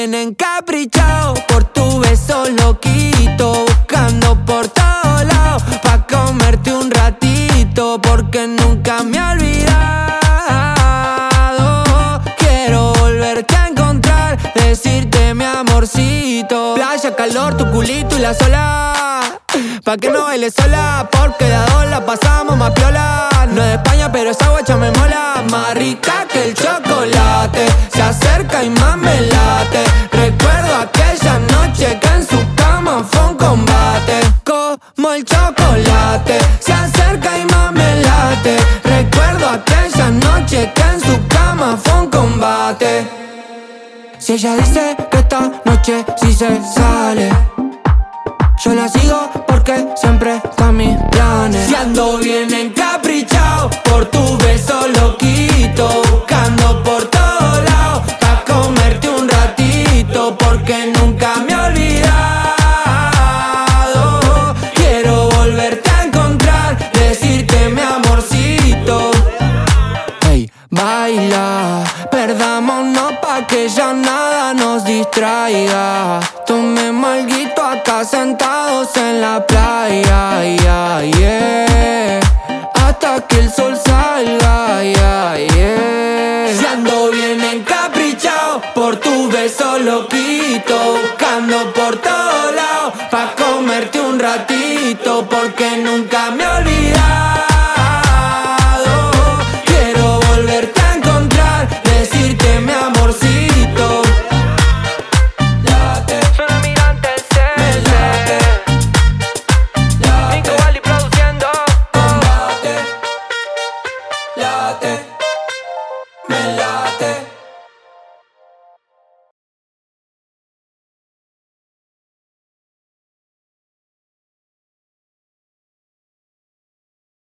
bien encaprichado por tu beso loquito, buscando por todos lados pa' comerte un ratito, porque nunca me he olvidado. Quiero volverte a encontrar, decirte mi amorcito. Playa, calor, tu culito y la sola, pa' que no bailes sola, porque de a dos la pasamos más piola. No es de España, pero esa guacha me mola. Más rica que el chocolate, se acerca y más me late. Recuerdo aquella noche que en su cama fue un combate. Como el chocolate, se acerca y más me late. Recuerdo aquella noche que en su cama fue un combate. Si ella dice que esta noche sí se sale, yo la sigo porque siempre está en mis planes. Si ando bien encaprichado por tu beso loquito, buscando por todos lados pa' comerte un ratito, porque nunca me he olvidado. Quiero volverte a encontrar, decirte mi amorcito. Hey, baila, perdámonos pa' que ya nada nos distraiga. Tomemos alguito acá sentados en la playa, yeah, yeah, hasta que el sol salga, yeah, yeah. Si ando bien encaprichado por tu beso loquito, buscando por todos lados pa' comerte un ratito, porque nunca me he olvidado.